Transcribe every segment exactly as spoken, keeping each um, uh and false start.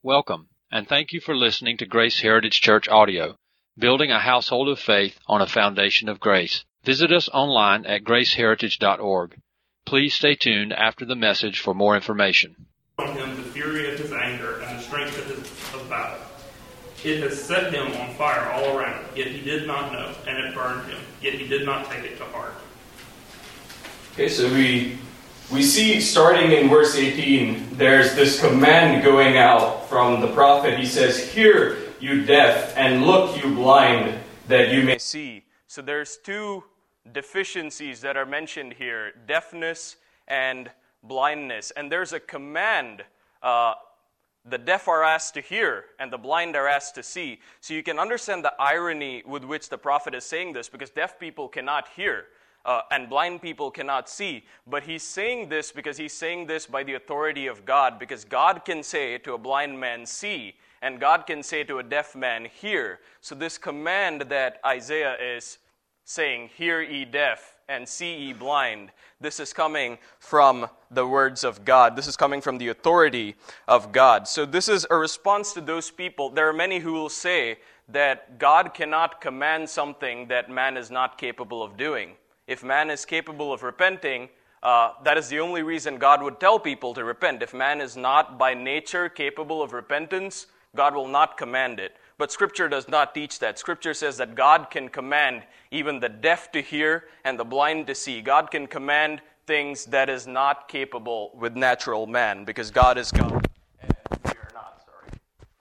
Welcome, and thank you for listening to Grace Heritage Church Audio, building a household of faith on a foundation of grace. Visit us online at grace heritage dot org. Please stay tuned after the message for more information. On him the fury of his anger and the strength of his of battle. It has set him on fire all around, yet he did not know, and it burned him, yet he did not take it to heart. Okay, so we we see starting in verse eighteen, there's this command going out from the prophet. He says, "Hear, you deaf, and look, you blind, that you may see." So there's two deficiencies that are mentioned here, deafness and blindness. And there's a command. Uh, the deaf are asked to hear, and the blind are asked to see. So you can understand the irony with which the prophet is saying this, because deaf people cannot hear. Uh, and blind people cannot see. But he's saying this because he's saying this by the authority of God, because God can say to a blind man, see, and God can say to a deaf man, hear. So this command that Isaiah is saying, hear ye deaf, and see ye blind, this is coming from the words of God. This is coming from the authority of God. So this is a response to those people. There are many who will say that God cannot command something that man is not capable of doing. If man is capable of repenting, uh, that is the only reason God would tell people to repent. If man is not by nature capable of repentance, God will not command it. But Scripture does not teach that. Scripture says that God can command even the deaf to hear and the blind to see. God can command things that is not capable with natural man, because God is God and we are not. Sorry.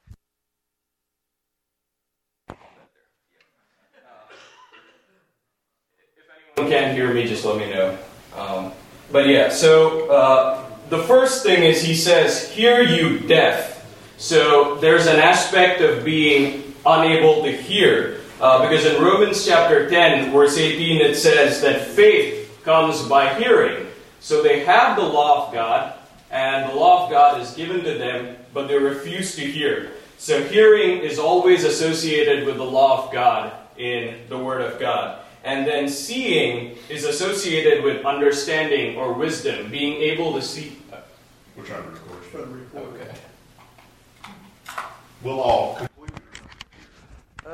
If anyone can't hear me, just let me know. Um, but yeah, so uh, the first thing is he says, hear you deaf. So there's an aspect of being unable to hear. Uh, because in Romans chapter ten, verse eighteen, it says that faith comes by hearing. So they have the law of God, and the law of God is given to them, but they refuse to hear. So hearing is always associated with the law of God in the Word of God. And then seeing is associated with understanding or wisdom, being able to see. We're trying to record. Okay. We'll all completely. Uh.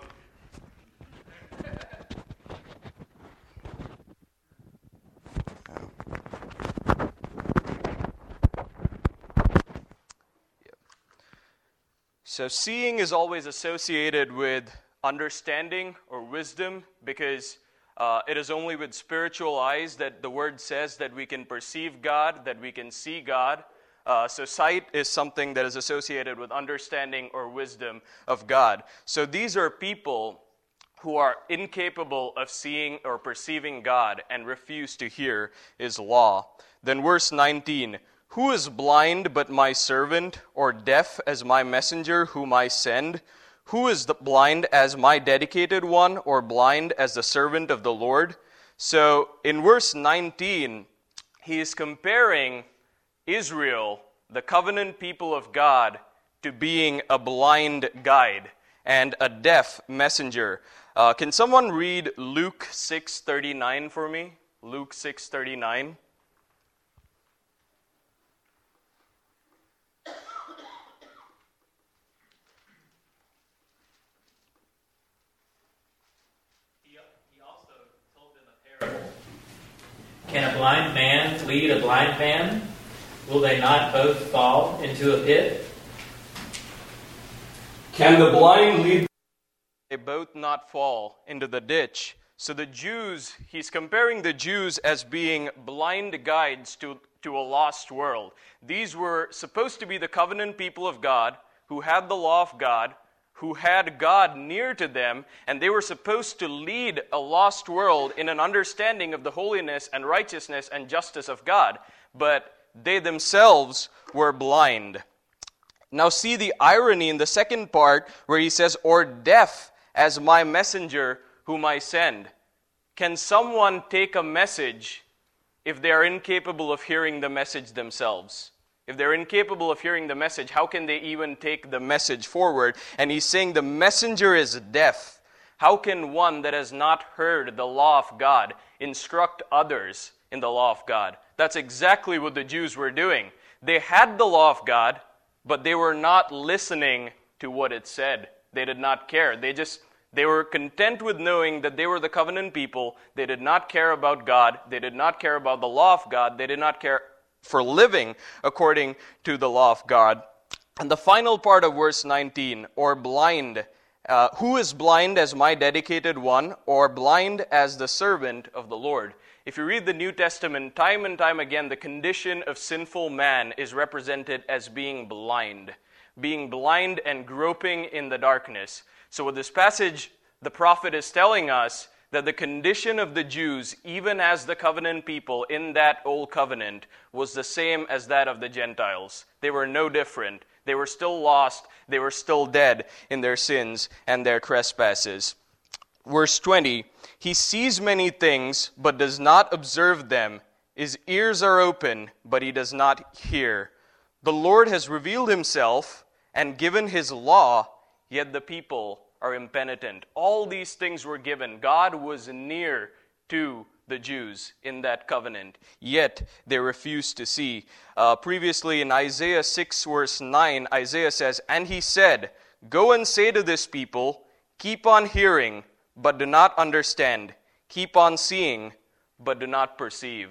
So seeing is always associated with understanding or wisdom, because uh, it is only with spiritual eyes that the Word says that we can perceive God, that we can see God. Uh, so sight is something that is associated with understanding or wisdom of God. So these are people who are incapable of seeing or perceiving God and refuse to hear His law. Then verse nineteen, who is blind but my servant, or deaf as my messenger whom I send? Who is the blind as my dedicated one, or blind as the servant of the Lord? So in verse nineteen, he is comparing Israel, the covenant people of God, to being a blind guide and a deaf messenger. Uh, can someone read Luke six thirty-nine for me? Luke six thirty-nine. Can a blind man lead a blind man? Will they not both fall into a pit? Can the blind lead? They both not fall into the ditch. So the Jews, he's comparing the Jews as being blind guides to, to a lost world. These were supposed to be the covenant people of God, who had the law of God, who had God near to them, and they were supposed to lead a lost world in an understanding of the holiness and righteousness and justice of God. But they themselves were blind. Now see the irony in the second part where he says, or deaf as my messenger whom I send. Can someone take a message if they are incapable of hearing the message themselves? If they're incapable of hearing the message, how can they even take the message forward? And he's saying the messenger is deaf. How can one that has not heard the law of God instruct others in the law of God? That's exactly what the Jews were doing. They had the law of God, but they were not listening to what it said. They did not care. They just They were content with knowing that they were the covenant people. They did not care about God. They did not care about the law of God. They did not care for living according to the law of God. And the final part of verse nineteen, or blind. Uh, who is blind as my dedicated one, or blind as the servant of the Lord? If you read the New Testament, time and time again, the condition of sinful man is represented as being blind. Being blind and groping in the darkness. So with this passage, the prophet is telling us that the condition of the Jews, even as the covenant people in that old covenant, was the same as that of the Gentiles. They were no different. They were still lost. They were still dead in their sins and their trespasses. Verse twenty, he sees many things, but does not observe them. His ears are open, but he does not hear. The Lord has revealed himself and given his law, yet the people are impenitent. All these things were given. God was near to the Jews in that covenant, yet they refused to see. Uh, previously in Isaiah six verse nine, Isaiah says, and he said, go and say to this people, keep on hearing, but do not understand. Keep on seeing, but do not perceive.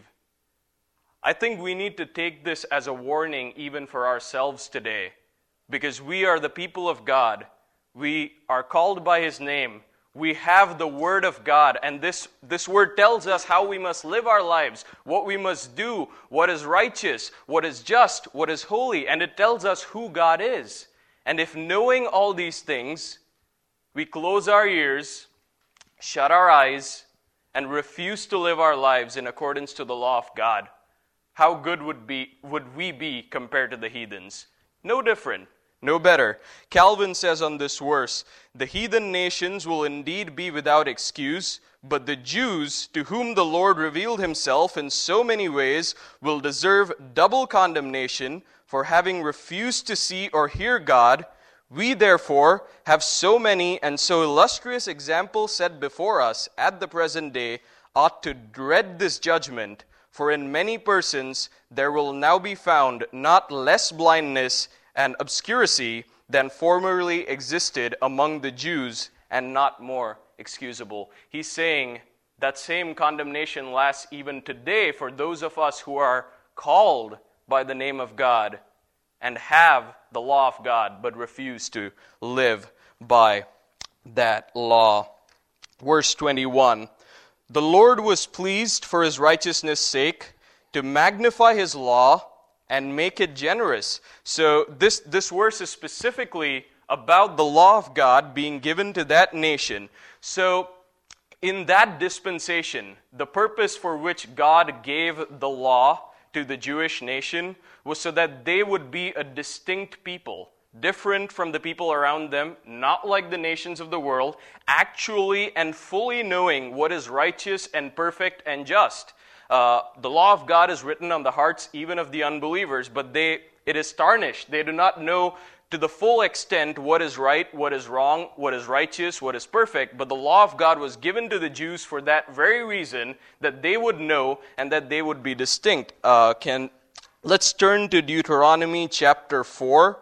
I think we need to take this as a warning even for ourselves today, because we are the people of God. We are called by his name. We have the word of God, and this, this word tells us how we must live our lives, what we must do, what is righteous, what is just, what is holy, and it tells us who God is. And if knowing all these things, we close our ears, shut our eyes, and refuse to live our lives in accordance to the law of God, how good would be would we be compared to the heathens? No different. No better. Calvin says on this verse, the heathen nations will indeed be without excuse, but the Jews, to whom the Lord revealed himself in so many ways, will deserve double condemnation for having refused to see or hear God. We, therefore, have so many and so illustrious examples set before us at the present day, ought to dread this judgment, for in many persons there will now be found not less blindness and obscurity than formerly existed among the Jews, and not more excusable. He's saying that same condemnation lasts even today for those of us who are called by the name of God and have the law of God, but refuse to live by that law. Verse twenty-one, the Lord was pleased for his righteousness' sake to magnify his law and make it generous. So this, this verse is specifically about the law of God being given to that nation. So in that dispensation, the purpose for which God gave the law to the Jewish nation was so that they would be a distinct people, different from the people around them, not like the nations of the world, actually and fully knowing what is righteous and perfect and just. Uh, the law of God is written on the hearts even of the unbelievers, but they it is tarnished. They do not know to the full extent what is right, what is wrong, what is righteous, what is perfect. But the law of God was given to the Jews for that very reason, that they would know and that they would be distinct. Uh, can let's turn to Deuteronomy chapter four.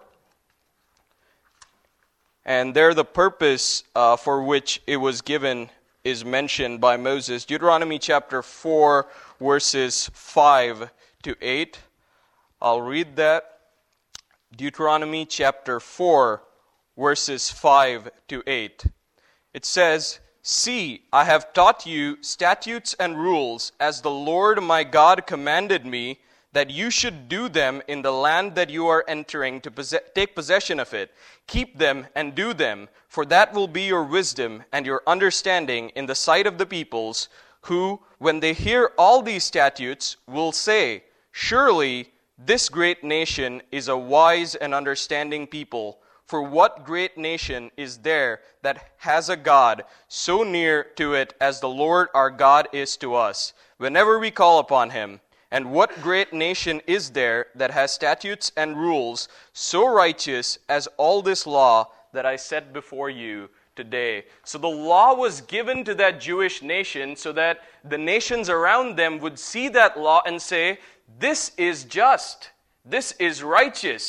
And there the purpose uh, for which it was given is mentioned by Moses. Deuteronomy chapter four, verses five to eight. I'll read that. Deuteronomy chapter four, verses five to eight. It says, see, I have taught you statutes and rules, as the Lord my God commanded me, that you should do them in the land that you are entering to possess, take possession of it. Keep them and do them, for that will be your wisdom and your understanding in the sight of the peoples, who, when they hear all these statutes, will say, surely this great nation is a wise and understanding people. For what great nation is there that has a God so near to it as the Lord our God is to us, whenever we call upon him? And what great nation is there that has statutes and rules so righteous as all this law that I set before you today? So the law was given to that Jewish nation so that the nations around them would see that law and say, this is just, this is righteous,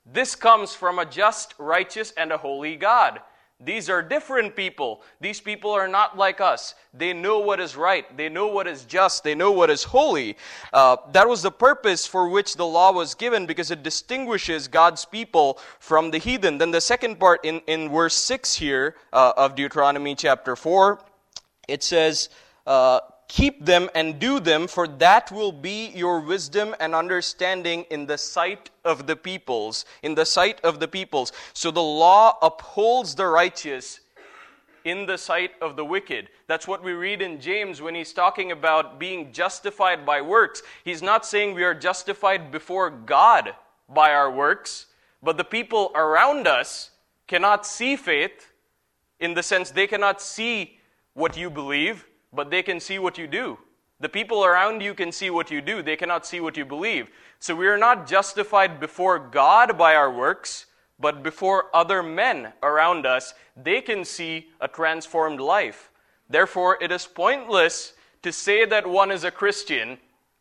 This comes from a just, righteous, and a holy God. These are different people. These people are not like us. They know what is right. They know what is just. They know what is holy. Uh, that was the purpose for which the law was given, because it distinguishes God's people from the heathen. Then the second part in, in verse six here uh, of Deuteronomy chapter four, it says, uh, keep them and do them, for that will be your wisdom and understanding in the sight of the peoples. In the sight of the peoples. So the law upholds the righteous in the sight of the wicked. That's what we read in James when he's talking about being justified by works. He's not saying we are justified before God by our works, but the people around us cannot see faith, in the sense they cannot see what you believe, but they can see what you do. The people around you can see what you do. They cannot see what you believe. So we are not justified before God by our works, but before other men around us. They can see a transformed life. Therefore, it is pointless to say that one is a Christian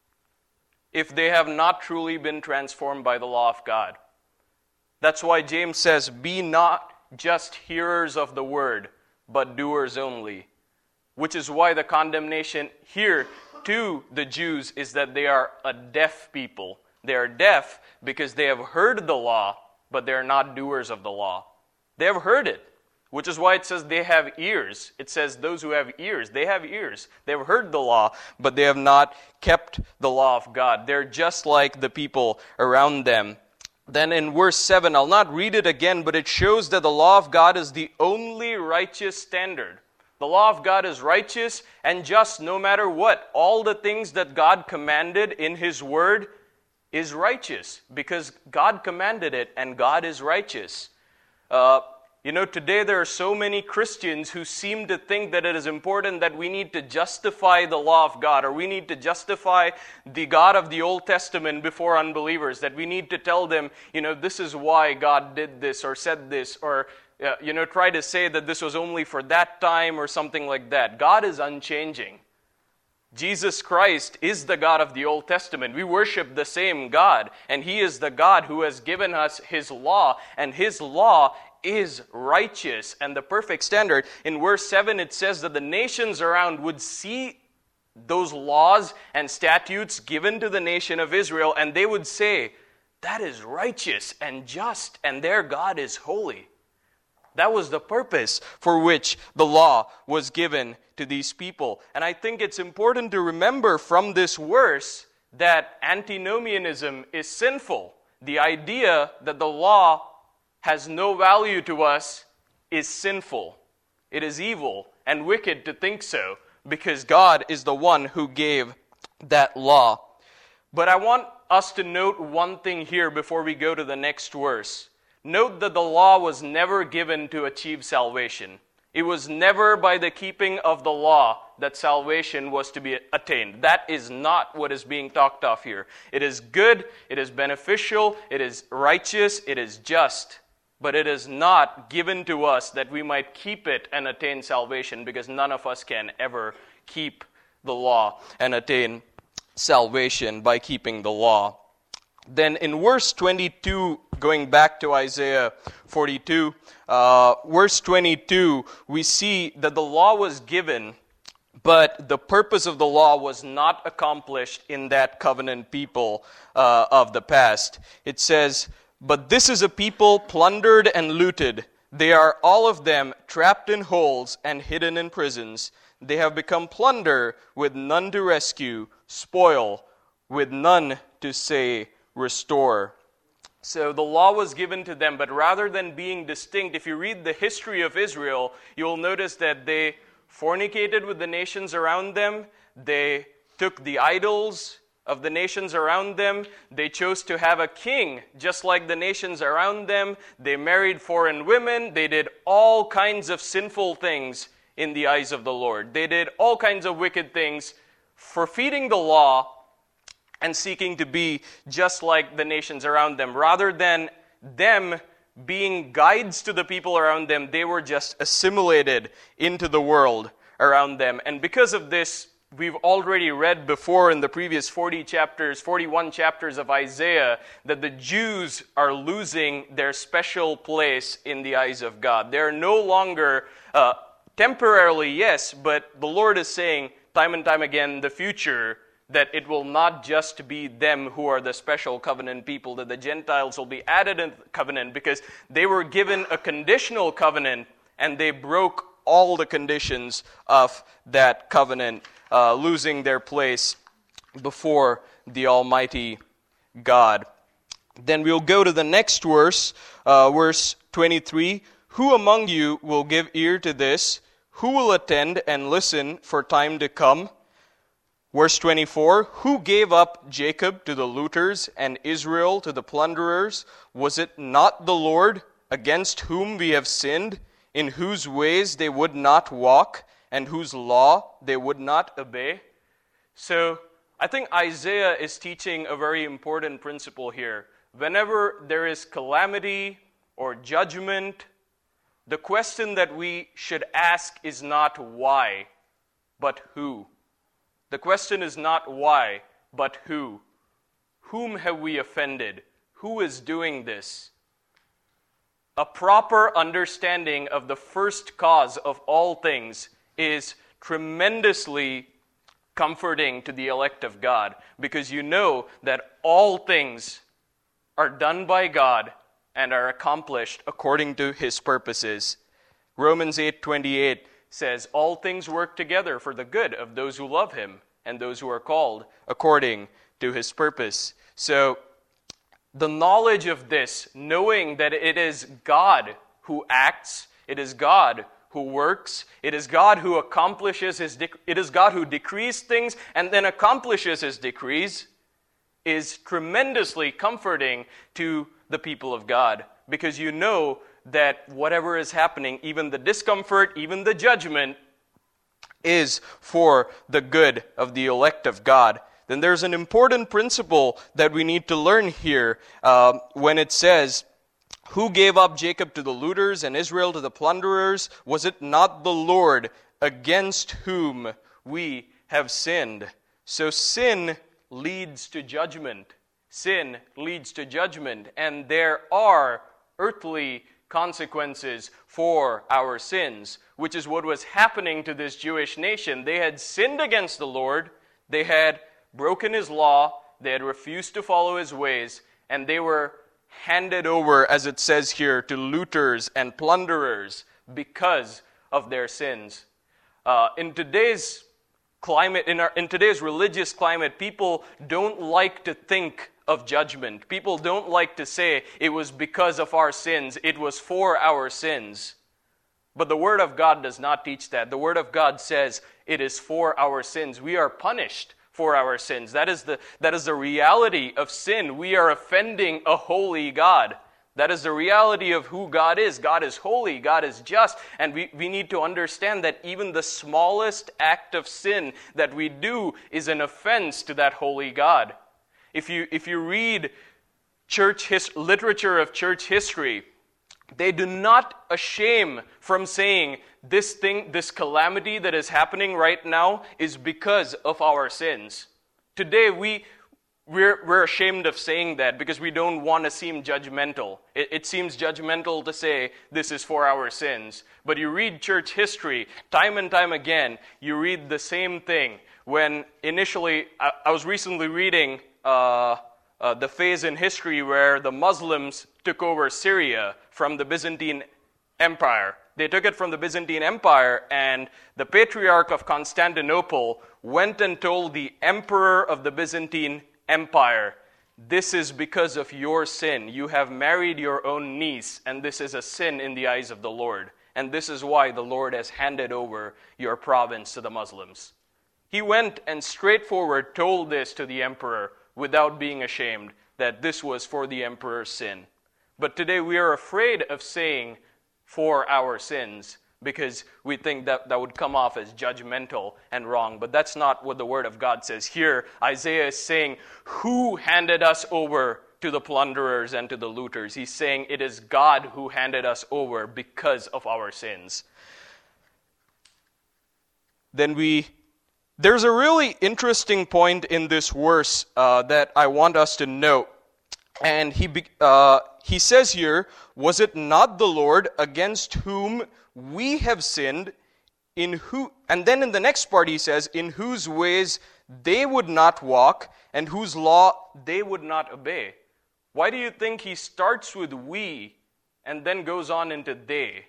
if they have not truly been transformed by the law of God. That's why James says, be not just hearers of the word, but doers only. Which is why the condemnation here to the Jews is that they are a deaf people. They are deaf because they have heard the law, but they are not doers of the law. They have heard it, which is why it says they have ears. It says those who have ears, they have ears. They have heard the law, but they have not kept the law of God. They're just like the people around them. Then in verse seven, I'll not read it again, but it shows that the law of God is the only righteous standard. The law of God is righteous and just no matter what. All the things that God commanded in His Word is righteous because God commanded it and God is righteous. Uh, you know, today there are so many Christians who seem to think that it is important that we need to justify the law of God, or we need to justify the God of the Old Testament before unbelievers, that we need to tell them, you know, this is why God did this or said this, or Uh, you know, try to say that this was only for that time or something like that. God is unchanging. Jesus Christ is the God of the Old Testament. We worship the same God, and He is the God who has given us His law, and His law is righteous and the perfect standard. In verse seven, it says that the nations around would see those laws and statutes given to the nation of Israel, and they would say, that is righteous and just, and their God is holy. That was the purpose for which the law was given to these people. And I think it's important to remember from this verse that antinomianism is sinful. The idea that the law has no value to us is sinful. It is evil and wicked to think so, because God is the one who gave that law. But I want us to note one thing here before we go to the next verse. Note that the law was never given to achieve salvation. It was never by the keeping of the law that salvation was to be attained. That is not what is being talked of here. It is good, it is beneficial, it is righteous, it is just. But it is not given to us that we might keep it and attain salvation, because none of us can ever keep the law and attain salvation by keeping the law. Then in verse twenty-two, going back to Isaiah forty-two, uh, verse twenty-two, we see that the law was given, but the purpose of the law was not accomplished in that covenant people uh, of the past. It says, but this is a people plundered and looted. They are all of them trapped in holes and hidden in prisons. They have become plunder with none to rescue, spoil with none to say, restore. So the law was given to them, but rather than being distinct, if you read the history of Israel, you will notice that they fornicated with the nations around them. They took the idols of the nations around them. They chose to have a king just like the nations around them. They married foreign women. They did all kinds of sinful things in the eyes of the Lord. They did all kinds of wicked things, forfeiting the law and seeking to be just like the nations around them. Rather than them being guides to the people around them, they were just assimilated into the world around them. And because of this, we've already read before in the previous forty chapters, forty-one chapters of Isaiah, that the Jews are losing their special place in the eyes of God. They're no longer, uh, temporarily, yes, but the Lord is saying time and time again in the future that it will not just be them who are the special covenant people, that the Gentiles will be added in the covenant because they were given a conditional covenant and they broke all the conditions of that covenant, uh, losing their place before the Almighty God. Then we'll go to the next verse, uh, verse twenty-three. Who among you will give ear to this? Who will attend and listen for time to come? Verse twenty-four, who gave up Jacob to the looters and Israel to the plunderers? Was it not the Lord against whom we have sinned, in whose ways they would not walk, and whose law they would not obey? So I think Isaiah is teaching a very important principle here. Whenever there is calamity or judgment, the question that we should ask is not why, but who. The question is not why, but who. Whom have we offended? Who is doing this? A proper understanding of the first cause of all things is tremendously comforting to the elect of God, because you know that all things are done by God and are accomplished according to His purposes. Romans eight twenty-eight says, all things work together for the good of those who love Him and those who are called according to His purpose. So, the knowledge of this, knowing that it is God who acts, it is God who works, it is God who accomplishes His, dec- it is God who decrees things and then accomplishes His decrees, is tremendously comforting to the people of God. Because you know that whatever is happening, even the discomfort, even the judgment, is for the good of the elect of God. Then there's an important principle that we need to learn here uh, when it says, who gave up Jacob to the looters and Israel to the plunderers? Was it not the Lord against whom we have sinned? So sin leads to judgment. Sin leads to judgment, and there are earthly consequences for our sins, which is what was happening to this Jewish nation. They had sinned against the Lord, they had broken His law, they had refused to follow His ways, and they were handed over, as it says here, to looters and plunderers because of their sins. Uh, in today's climate, in, our, in today's religious climate, people don't like to think of judgment. People don't like to say it was because of our sins, it was for our sins. But the Word of God does not teach that. The Word of God says it is for our sins. We are punished for our sins. That is the, that is the reality of sin. We are offending a holy God. That is the reality of who God is. God is holy. God is just. And we, we need to understand that even the smallest act of sin that we do is an offense to that holy God. If you, if you read church his, literature of church history, they do not ashame from saying this thing, this calamity that is happening right now is because of our sins. Today we we're we're ashamed of saying that because we don't want to seem judgmental. It, it seems judgmental to say this is for our sins. But you read church history time and time again, you read the same thing. When initially, I, I was recently reading uh, uh, the phase in history where the Muslims took over Syria from the Byzantine Empire. They took it from the Byzantine Empire, and the Patriarch of Constantinople went and told the Emperor of the Byzantine Empire, this is because of your sin. You have married your own niece, and this is a sin in the eyes of the Lord. And this is why the Lord has handed over your province to the Muslims. He went and straightforward told this to the emperor without being ashamed that this was for the emperor's sin. But today we are afraid of saying for our sins because we think that that would come off as judgmental and wrong. But that's not what the Word of God says. Here, Isaiah is saying, who handed us over to the plunderers and to the looters? He's saying it is God who handed us over because of our sins. Then we There's a really interesting point in this verse uh, that I want us to note. And he be, uh, he says here, was it not the Lord against whom we have sinned, in who, and then in the next part he says, in whose ways they would not walk, and whose law they would not obey. Why do you think he starts with we, and then goes on into they?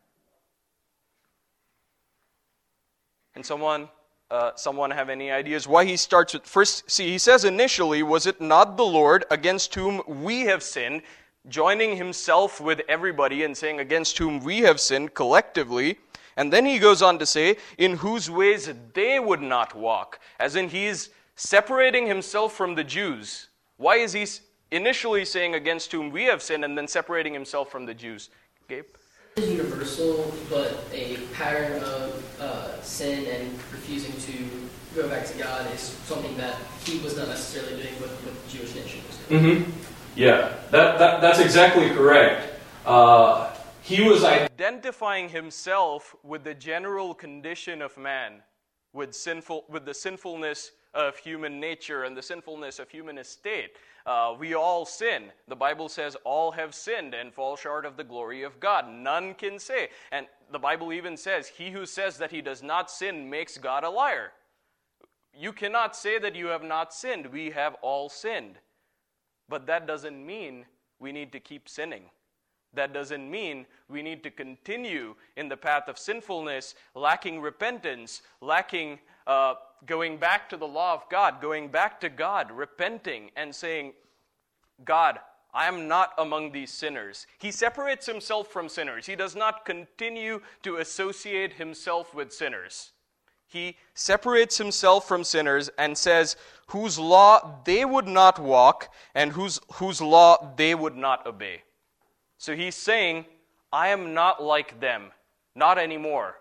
And someone... Uh, someone have any ideas why he starts with first? See, he says initially, was it not the Lord against whom we have sinned, joining himself with everybody and saying against whom we have sinned collectively. And then he goes on to say, in whose ways they would not walk, as in he's separating himself from the Jews. Why is he initially saying against whom we have sinned and then separating himself from the Jews? Gabe? Is universal, but a pattern of uh, sin and refusing to go back to God is something that he was not necessarily doing with what the Jewish nation was doing. Mm-hmm. Yeah, that, that that's exactly correct. Uh, he was identifying himself with the general condition of man, with sinful, with the sinfulness of human nature and the sinfulness of human estate. Uh, we all sin. The Bible says all have sinned and fall short of the glory of God. None can say. And the Bible even says, he who says that he does not sin makes God a liar. You cannot say that you have not sinned. We have all sinned. But that doesn't mean we need to keep sinning. That doesn't mean we need to continue in the path of sinfulness, lacking repentance, lacking uh, going back to the law of God, going back to God, repenting and saying, God, I am not among these sinners. He separates himself from sinners. He does not continue to associate himself with sinners. He separates himself from sinners and says, whose law they would not walk and whose, whose law they would not obey. So he's saying, I am not like them, not anymore.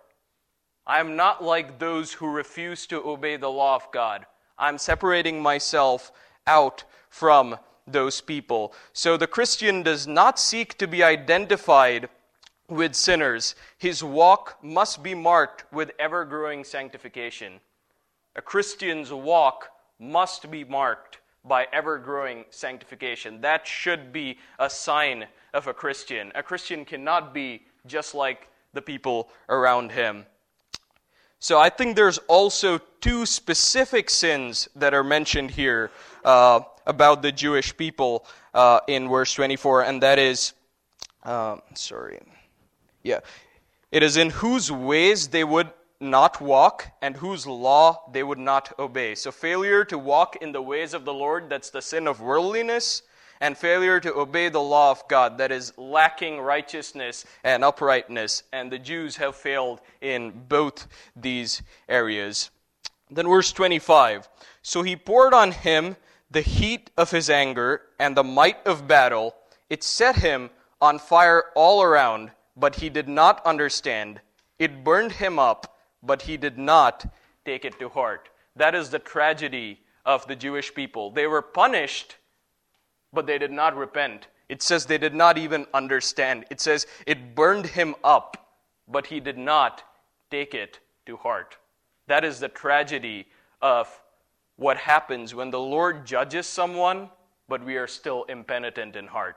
I am not like those who refuse to obey the law of God. I'm separating myself out from those people. So the Christian does not seek to be identified with sinners. His walk must be marked with ever-growing sanctification. A Christian's walk must be marked by ever-growing sanctification. That should be a sign of a Christian. A Christian cannot be just like the people around him. So I think there's also two specific sins that are mentioned here uh, about the Jewish people uh, in verse twenty-four, and that is, uh, sorry, yeah, it is in whose ways they would not walk and whose law they would not obey. So failure to walk in the ways of the Lord, that's the sin of worldliness, and failure to obey the law of God, that is lacking righteousness and uprightness. And the Jews have failed in both these areas. Then verse twenty-five. So he poured on him the heat of his anger and the might of battle. It set him on fire all around, but he did not understand. It burned him up, but he did not take it to heart. That is the tragedy of the Jewish people. They were punished, but they did not repent. It says they did not even understand. It says it burned him up, but he did not take it to heart. That is the tragedy of what happens when the Lord judges someone, but we are still impenitent in heart.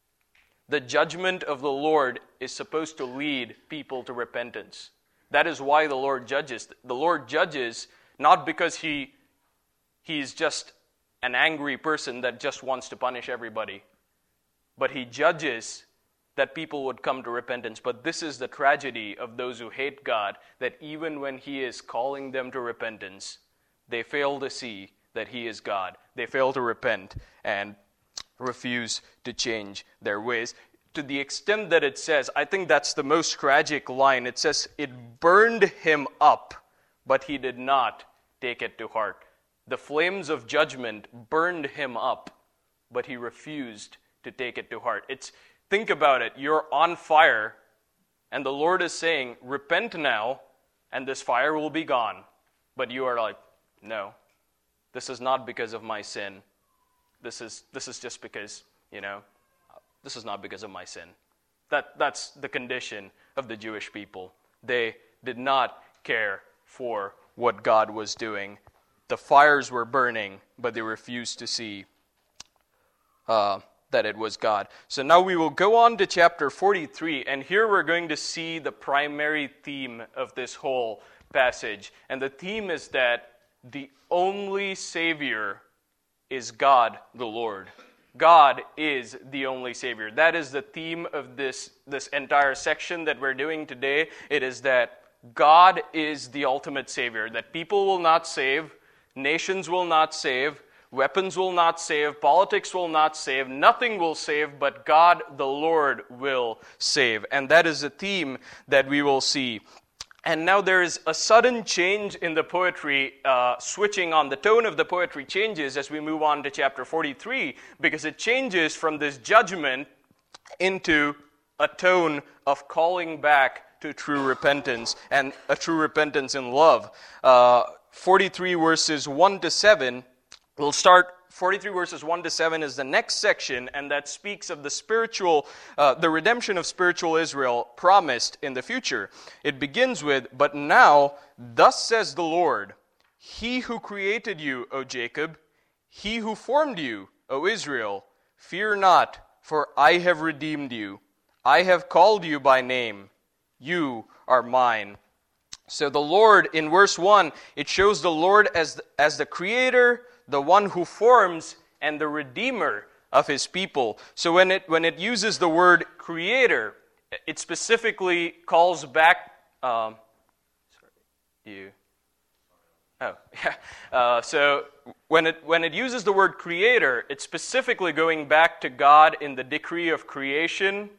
The judgment of the Lord is supposed to lead people to repentance. That is why the Lord judges. The Lord judges not because he he's just an angry person that just wants to punish everybody. But he judges that people would come to repentance. But this is the tragedy of those who hate God, that even when he is calling them to repentance, they fail to see that he is God. They fail to repent and refuse to change their ways. To the extent that it says, I think that's the most tragic line. It says, it burned him up, but he did not take it to heart. The flames of judgment burned him up, but he refused to take it to heart. It's, think about it. You're on fire, and the Lord is saying, repent now, and this fire will be gone. But you are like, no, this is not because of my sin. This is this is just because, you know, this is not because of my sin. That That's the condition of the Jewish people. They did not care for what God was doing. The fires were burning, but they refused to see uh, that it was God. So now we will go on to chapter forty-three, and here we're going to see the primary theme of this whole passage. And the theme is that the only Savior is God the Lord. God is the only Savior. That is the theme of this, this entire section that we're doing today. It is that God is the ultimate Savior, that people will not save, nations will not save, weapons will not save, politics will not save, nothing will save, but God the Lord will save. And that is a theme that we will see. And now there is a sudden change in the poetry, uh, switching on. The tone of the poetry changes as we move on to chapter forty-three, because it changes from this judgment into a tone of calling back to true repentance, and a true repentance in love. Uh, forty-three verses one to seven, we'll start. forty-three verses one to seven is the next section, and that speaks of the spiritual, uh, the redemption of spiritual Israel promised in the future. It begins with, "But now, thus says the Lord, He who created you, O Jacob, He who formed you, O Israel, fear not, for I have redeemed you. I have called you by name. You are mine." So the Lord, in verse one, it shows the Lord as the, as the creator, the one who forms, and the redeemer of his people. So when it when it uses the word creator, it specifically calls back. Um, sorry, you. Oh, yeah. Uh, so when it when it uses the word creator, it's specifically going back to God in the decree of creation,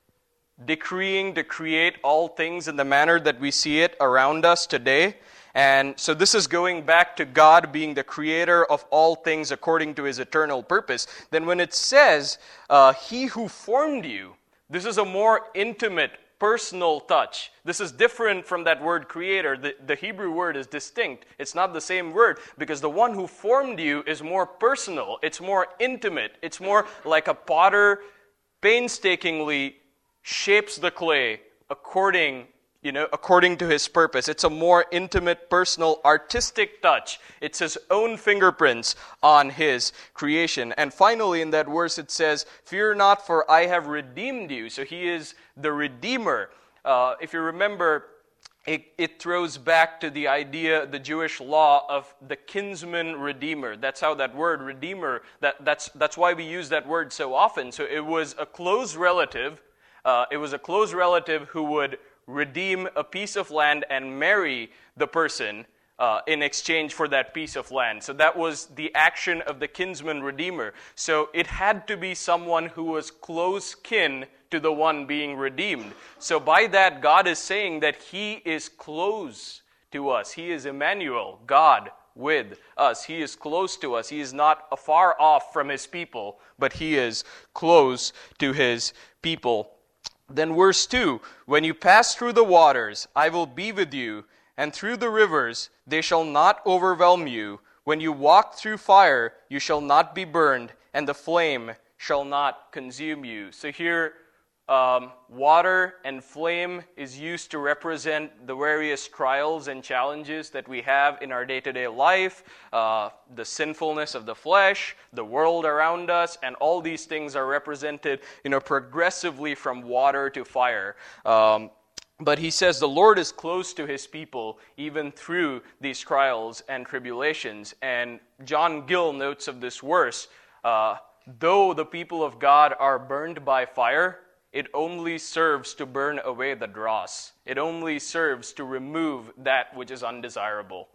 decreeing to create all things in the manner that we see it around us today. And so this is going back to God being the creator of all things according to his eternal purpose. Then when it says, uh, He who formed you, this is a more intimate, personal touch. This is different from that word creator. The, the Hebrew word is distinct. It's not the same word, because the one who formed you is more personal. It's more intimate. It's more like a potter painstakingly shapes the clay according You know, according to his purpose. It's a more intimate, personal, artistic touch. It's his own fingerprints on his creation. And finally, in that verse, it says, "Fear not, for I have redeemed you." So he is the Redeemer. Uh, if you remember, it, it throws back to the idea, the Jewish law of the kinsman redeemer. That's how that word redeemer, that, that's, that's why we use that word so often. So it was a close relative. Uh, it was a close relative who would redeem a piece of land and marry the person uh, in exchange for that piece of land. So that was the action of the kinsman redeemer. So it had to be someone who was close kin to the one being redeemed. So by that, God is saying that he is close to us. He is Emmanuel, God with us. He is close to us. He is not afar off from his people, but he is close to his people. Then verse two, "When you pass through the waters, I will be with you, and through the rivers, they shall not overwhelm you. When you walk through fire, you shall not be burned, and the flame shall not consume you." So here, um, water and flame is used to represent the various trials and challenges that we have in our day-to-day life, uh, the sinfulness of the flesh, the world around us, and all these things are represented, you know, progressively from water to fire. Um, but he says the Lord is close to his people even through these trials and tribulations. And John Gill notes of this verse, uh, though the people of God are burned by fire, it only serves to burn away the dross. It only serves to remove that which is undesirable,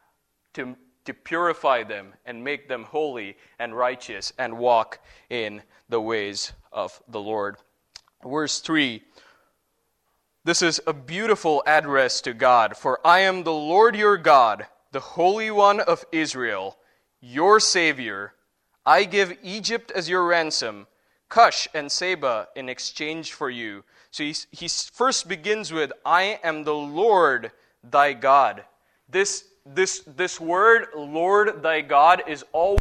to, to purify them and make them holy and righteous and walk in the ways of the Lord. Verse three, this is a beautiful address to God. "For I am the Lord your God, the Holy One of Israel, your Savior. I give Egypt as your ransom, Cush and Seba in exchange for you." So he, he first begins with, "I am the Lord thy God." This, this, this word, Lord thy God, is always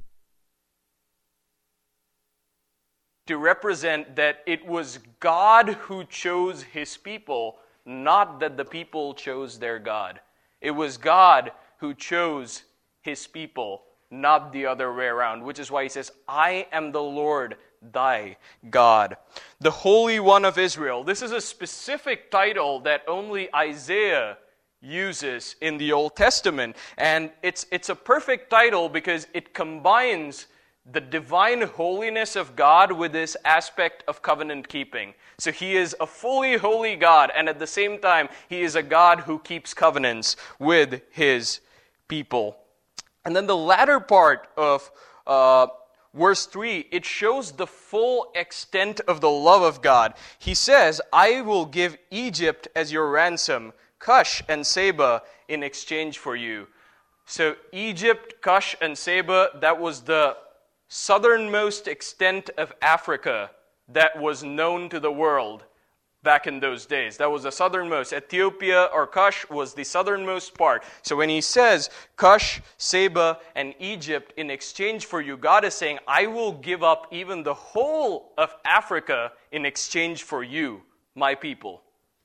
to represent that it was God who chose his people, not that the people chose their God. It was God who chose his people, not the other way around, which is why he says, I am the Lord thy God. The Holy One of Israel. This is a specific title that only Isaiah uses in the Old Testament. And it's, it's a perfect title because it combines the divine holiness of God with this aspect of covenant keeping. So he is a fully holy God, and at the same time, he is a God who keeps covenants with his people. And then the latter part of uh, verse three, it shows the full extent of the love of God. He says, I will give Egypt as your ransom, Cush and Seba in exchange for you. So Egypt, Cush, and Seba, that was the southernmost extent of Africa that was known to the world back in those days. That was the southernmost. Ethiopia or Cush was the southernmost part. So when he says Cush, Seba, and Egypt in exchange for you, God is saying, I will give up even the whole of Africa in exchange for you, my people.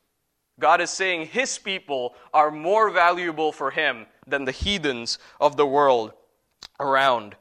God is saying his people are more valuable for him than the heathens of the world around.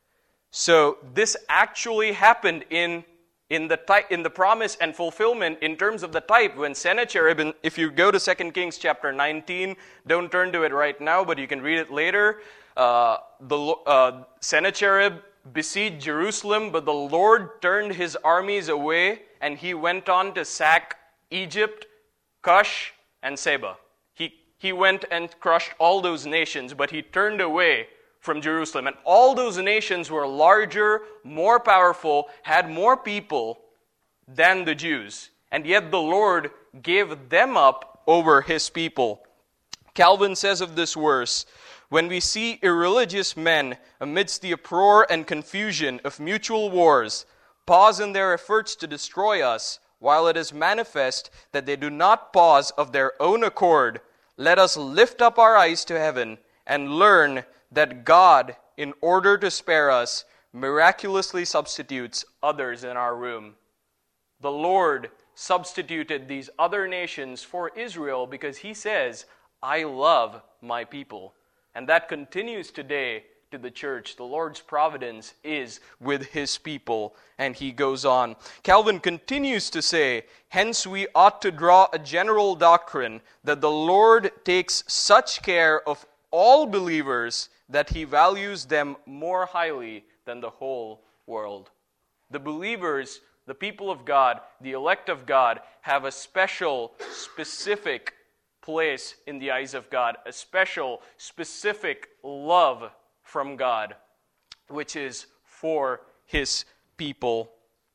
So this actually happened in, in, the type, in the promise and fulfillment in terms of the type when Sennacherib, and if you go to Second Kings chapter nineteen, don't turn to it right now, but you can read it later. Uh, the uh, Sennacherib besieged Jerusalem, but the Lord turned his armies away, and he went on to sack Egypt, Cush, and Seba. He, he went and crushed all those nations, but he turned away from Jerusalem. And all those nations were larger, more powerful, had more people than the Jews. And yet the Lord gave them up over his people. Calvin says of this verse, when we see irreligious men amidst the uproar and confusion of mutual wars pause in their efforts to destroy us, while it is manifest that they do not pause of their own accord, let us lift up our eyes to heaven and learn that God, in order to spare us, miraculously substitutes others in our room. The Lord substituted these other nations for Israel because he says, I love my people. And that continues today to the church. The Lord's providence is with his people. And he goes on. Calvin continues to say, hence we ought to draw a general doctrine that the Lord takes such care of all believers that he values them more highly than the whole world. The believers, the people of God, the elect of God, have a special, specific place in the eyes of God, a special, specific love from God, which is for his people.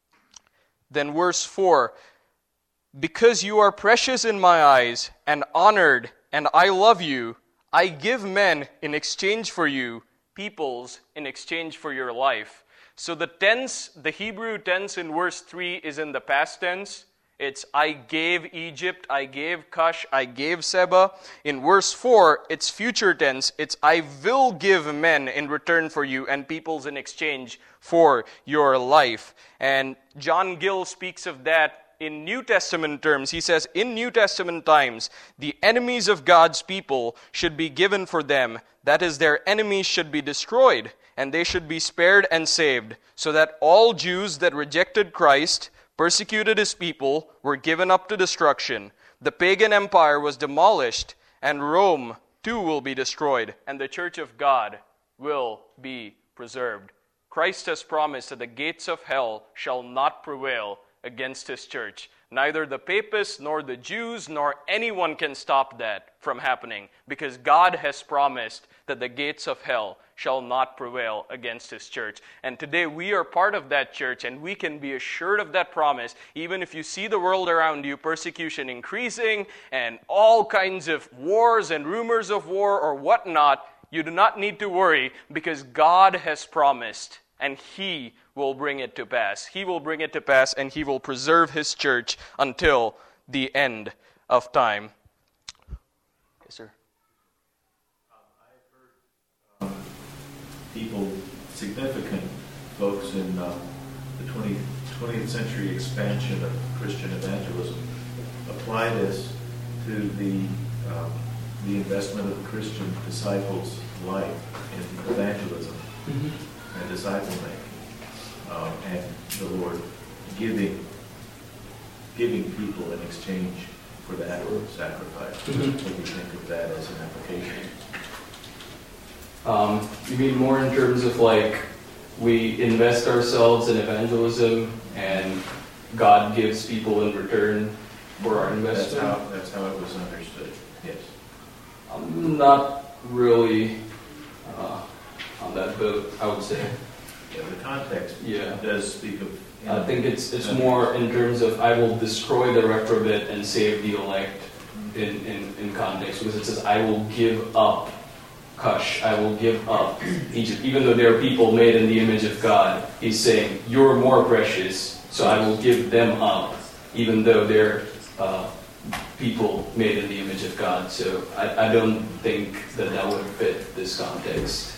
Then verse four, because you are precious in my eyes and honored, and I love you, I give men in exchange for you, peoples in exchange for your life. So the tense, the Hebrew tense in verse three is in the past tense. It's I gave Egypt, I gave Cush, I gave Seba. In verse four, it's future tense. It's I will give men in return for you and peoples in exchange for your life. And John Gill speaks of that in New Testament terms. He says, in New Testament times, the enemies of God's people should be given for them. That is, their enemies should be destroyed, and they should be spared and saved, so that all Jews that rejected Christ, persecuted his people, were given up to destruction. The pagan empire was demolished, and Rome too will be destroyed, and the church of God will be preserved. Christ has promised that the gates of hell shall not prevail against his church. Neither the papists, nor the Jews, nor anyone can stop that from happening, because God has promised that the gates of hell shall not prevail against his church. And today we are part of that church, and we can be assured of that promise, even if you see the world around you, persecution increasing, and all kinds of wars and rumors of war or whatnot. You do not need to worry, because God has promised, and he will bring it to pass. He will bring it to pass, and he will preserve his church until the end of time. Yes, sir. Um, I've heard um, people, significant folks in uh, the twentieth century expansion of Christian evangelism apply this to the um, the investment of the Christian disciple's life in evangelism Mm-hmm. and disciple making, um, and the Lord giving giving people in exchange for that sacrifice. Mm-hmm. What do you think of that as an application? Um, you mean more in terms of like we invest ourselves in evangelism and God gives people in return for our That's investment? how that's how it was understood. Yes. I'm not really uh, on that boat, I would say. Yeah, the context Yeah. does speak of. I think it's it's more in terms of I will destroy the reprobate and save the elect in, in, in context, because it says I will give up Cush, I will give up Egypt. Even though there are people made in the image of God, he's saying, you're more precious, so I will give them up, even though they're uh, people made in the image of God. So I, I don't think that that would fit this context.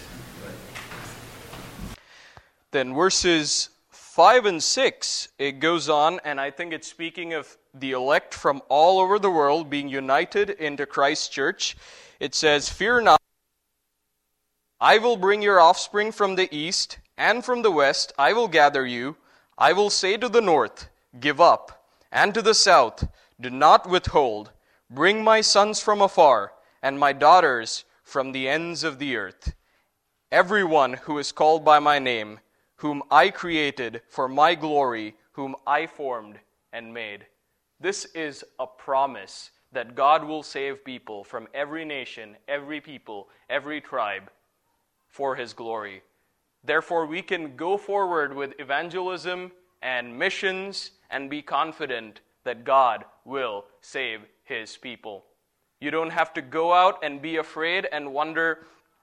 Then verses five and six, it goes on, and I think it's speaking of the elect from all over the world being united into Christ's church. It says, fear not, I will bring your offspring from the east, and from the west I will gather you. I will say to the north, give up, and to the south, do not withhold. Bring my sons from afar, and my daughters from the ends of the earth. Everyone who is called by my name, whom I created for my glory, whom I formed and made. This is a promise that God will save people from every nation, every people, every tribe for his glory. Therefore, we can go forward with evangelism and missions and be confident that God will save his people. You don't have to go out and be afraid and wonder,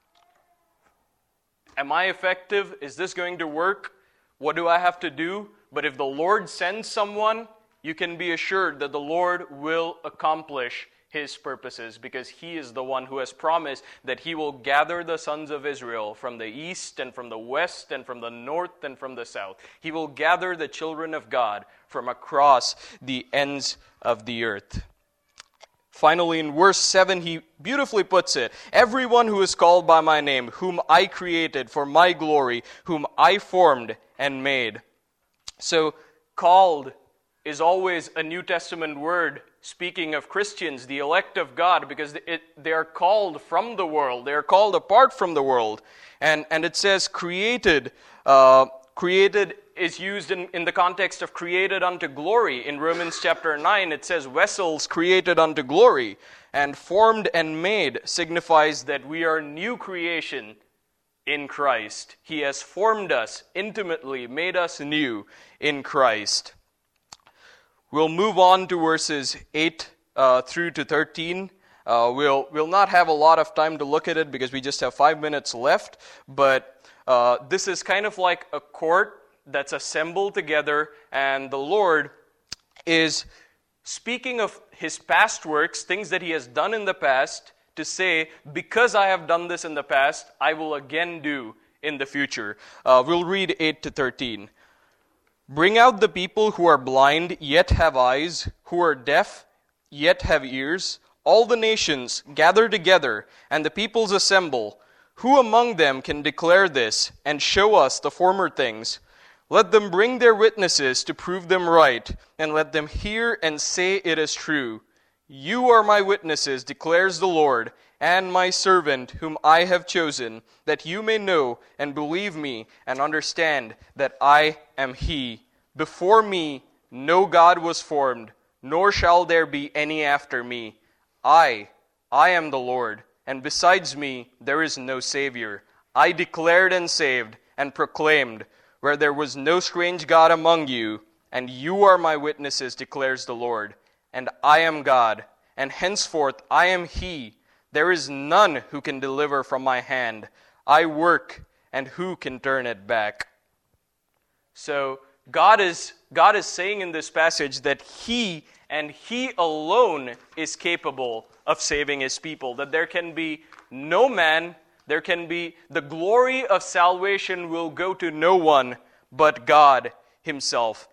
am I effective? Is this going to work? What do I have to do? But if the Lord sends someone, you can be assured that the Lord will accomplish his purposes, because he is the one who has promised that he will gather the sons of Israel from the east and from the west and from the north and from the south. He will gather the children of God from across the ends of the earth. Finally, in verse seven, he beautifully puts it, everyone who is called by my name, whom I created for my glory, whom I formed and made. So, called is always a New Testament word speaking of Christians, the elect of God, because it, they are called from the world. They are called apart from the world. And, and it says created. Uh, created is used in, in the context of created unto glory. In Romans chapter nine, it says vessels created unto glory. And formed and made signifies that we are new creation in Christ. He has formed us intimately, made us new in Christ. We'll move on to verses eight uh, through to thirteen. Uh, we'll we'll not have a lot of time to look at it because we just have five minutes left. But uh, this is kind of like a court that's assembled together, and the Lord is speaking of his past works, things that he has done in the past, to say, because I have done this in the past, I will again do in the future. Uh, we'll read eight to thirteen. Bring out the people who are blind, yet have eyes, who are deaf, yet have ears. All the nations gather together, and the peoples assemble. Who among them can declare this, and show us the former things? Let them bring their witnesses to prove them right, and let them hear and say it is true. You are my witnesses, declares the Lord, and my servant whom I have chosen, that you may know and believe me and understand that I am he. Before me no God was formed, nor shall there be any after me. I, I am the Lord, and besides me there is no Savior. I declared and saved and proclaimed, where there was no strange God among you, and you are my witnesses, declares the Lord. And I am God, and henceforth I am he. There is none who can deliver from my hand. I work, and who can turn it back? So God is God is saying in this passage that he and he alone is capable of saving his people. That there can be no man, there can be, the glory of salvation will go to no one but God himself.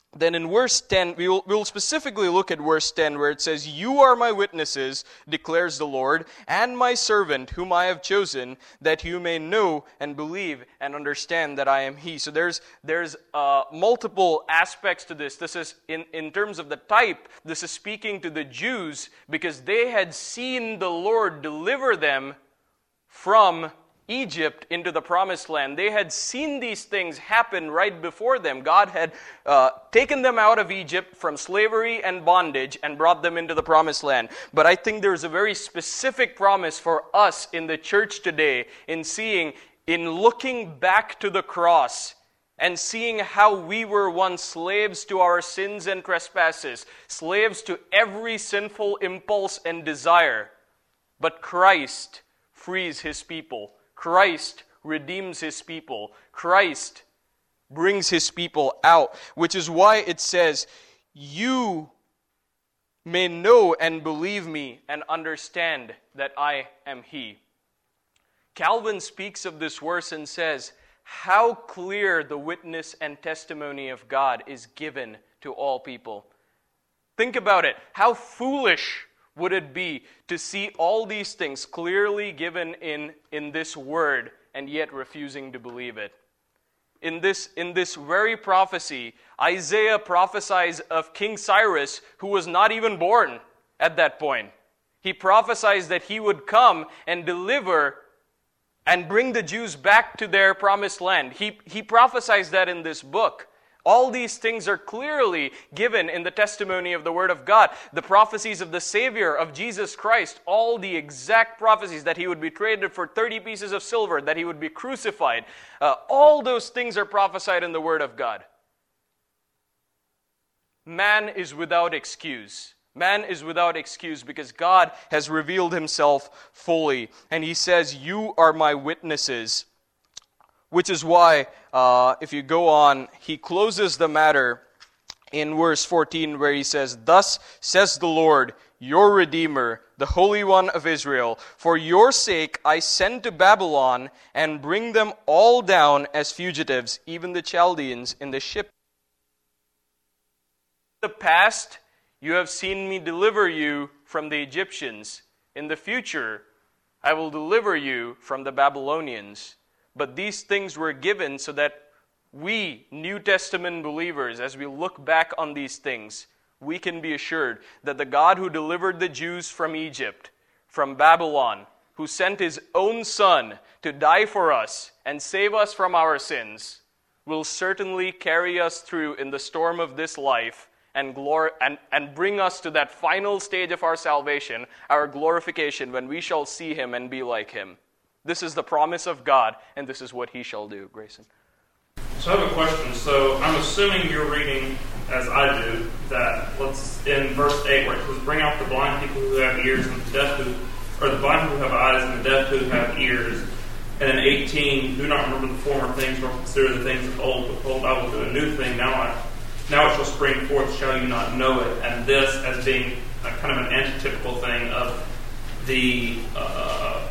then in verse ten, we will we'll specifically look at verse ten where it says, "You are my witnesses, declares the Lord, and my servant whom I have chosen, that you may know and believe and understand that I am He." So there's there's uh, multiple aspects to this. This is, in, in terms of the type, this is speaking to the Jews because they had seen the Lord deliver them from Egypt into the promised land. They had seen these things happen right before them. God had uh, taken them out of Egypt from slavery and bondage and brought them into the promised land. But I think there's a very specific promise for us in the church today in seeing, in looking back to the cross and seeing how we were once slaves to our sins and trespasses, slaves to every sinful impulse and desire. But Christ frees His people. Christ redeems His people. Christ brings His people out, which is why it says, "You may know and believe me and understand that I am He." Calvin speaks of this verse and says, how clear the witness and testimony of God is given to all people. Think about it. How foolish would it be to see all these things clearly given in, in this word and yet refusing to believe it? In this, in this very prophecy, Isaiah prophesies of King Cyrus, who was not even born at that point. He prophesies that he would come and deliver and bring the Jews back to their promised land. He, he prophesies that in this book. All these things are clearly given in the testimony of the Word of God. The prophecies of the Savior, of Jesus Christ, all the exact prophecies that He would be traded for thirty pieces of silver, that He would be crucified. Uh, all those things are prophesied in the Word of God. Man is without excuse. Man is without excuse because God has revealed Himself fully. And He says, "You are my witnesses." Which is why, uh, if you go on, he closes the matter in verse fourteen where he says, "Thus says the Lord, your Redeemer, the Holy One of Israel, for your sake I send to Babylon and bring them all down as fugitives, even the Chaldeans in the ship. In the past, you have seen me deliver you from the Egyptians. In the future, I will deliver you from the Babylonians." But these things were given so that we, New Testament believers, as we look back on these things, we can be assured that the God who delivered the Jews from Egypt, from Babylon, who sent His own Son to die for us and save us from our sins, will certainly carry us through in the storm of this life and, glor- and, and bring us to that final stage of our salvation, our glorification, when we shall see Him and be like Him. This is the promise of God, and this is what He shall do. Grayson. So I have a question. So I'm assuming you're reading, as I do, that let's in verse eight where it says, "Bring out the blind people who have ears and the deaf who, or the blind who have eyes and the deaf who have ears." And in eighteen, "Do not remember the former things nor consider the things of old. Behold, I will do a new thing. Now I, now it shall spring forth. Shall you not know it?" And this as being a, kind of an antitypical thing of the uh,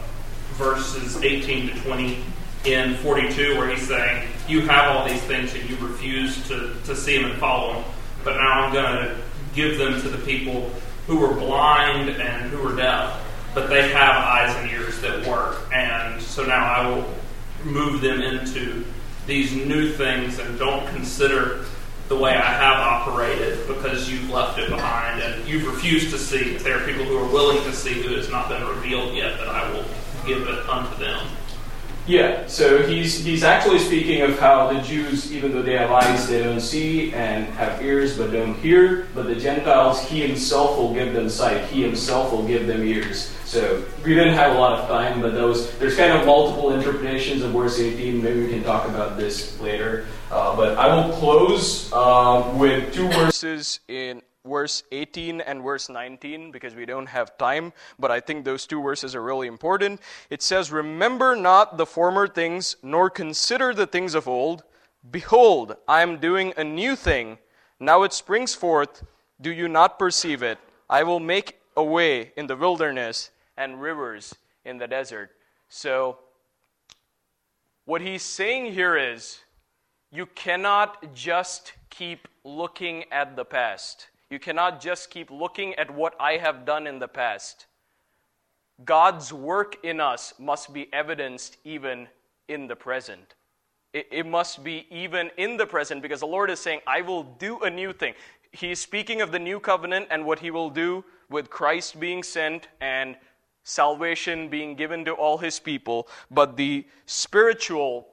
verses eighteen to twenty in forty-two, where he's saying, "You have all these things and you refuse to, to see them and follow them, but now I'm going to give them to the people who are blind and who are deaf, but they have eyes and ears that work. And so now I will move them into these new things and don't consider the way I have operated because you've left it behind and you've refused to see. If there are people who are willing to see who has not been revealed yet, that I will give it unto them." Yeah, so he's he's actually speaking of how the Jews, even though they have eyes, they don't see, and have ears but don't hear. But the Gentiles, He Himself will give them sight. He Himself will give them ears. So we didn't have a lot of time, but those there's kind of multiple interpretations of verse eighteen. Maybe we can talk about this later. Uh, but I will close uh, with two verses in verse eighteen and verse nineteen, because we don't have time, but I think those two verses are really important. It says, "Remember not the former things, nor consider the things of old. Behold, I am doing a new thing. Now it springs forth. Do you not perceive it? I will make a way in the wilderness and rivers in the desert." So, what he's saying here is, you cannot just keep looking at the past. You cannot just keep looking at what I have done in the past. God's work in us must be evidenced even in the present. It, it must be even in the present, because the Lord is saying, I will do a new thing. He is speaking of the new covenant and what he will do with Christ being sent and salvation being given to all his people. But the spiritual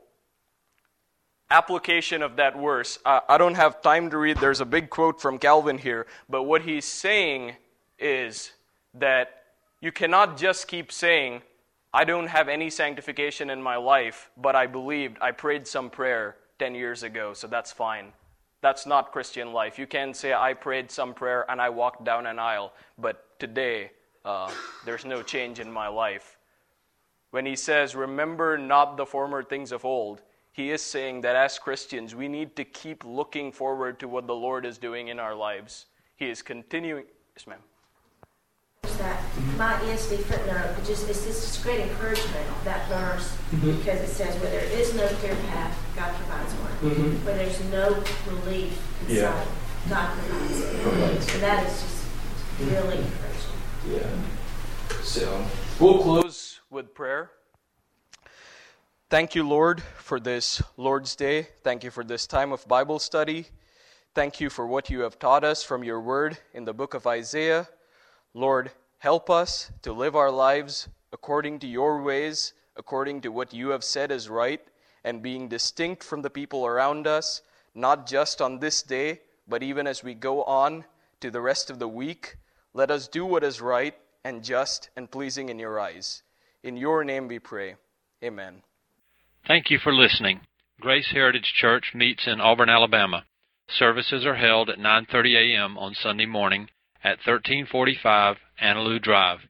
application of that verse, uh, I don't have time to read. There's a big quote from Calvin here. But what he's saying is that you cannot just keep saying, I don't have any sanctification in my life, but I believed, I prayed some prayer ten years ago, so that's fine. That's not Christian life. You can't say, I prayed some prayer and I walked down an aisle, but today uh, there's no change in my life. When he says, remember not the former things of old, he is saying that as Christians, we need to keep looking forward to what the Lord is doing in our lives. He is continuing. Yes, ma'am. That my E S V footnote, it just it's just great encouragement, that verse, Mm-hmm. because it says where there is no clear path, God provides one. Mm-hmm. Where there's no relief inside, Yeah. God provides it. Provides. So that is just really encouraging. Yeah. So We'll close with prayer. Thank you, Lord, for this Lord's Day. Thank you for this time of Bible study. Thank you for what you have taught us from your word in the book of Isaiah. Lord, help us to live our lives according to your ways, according to what you have said is right, and being distinct from the people around us, not just on this day, but even as we go on to the rest of the week. Let us do what is right and just and pleasing in your eyes. In your name we pray. Amen. Thank you for listening. Grace Heritage Church meets in Auburn, Alabama. Services are held at nine thirty a.m. on Sunday morning at thirteen forty-five Annaloo Drive.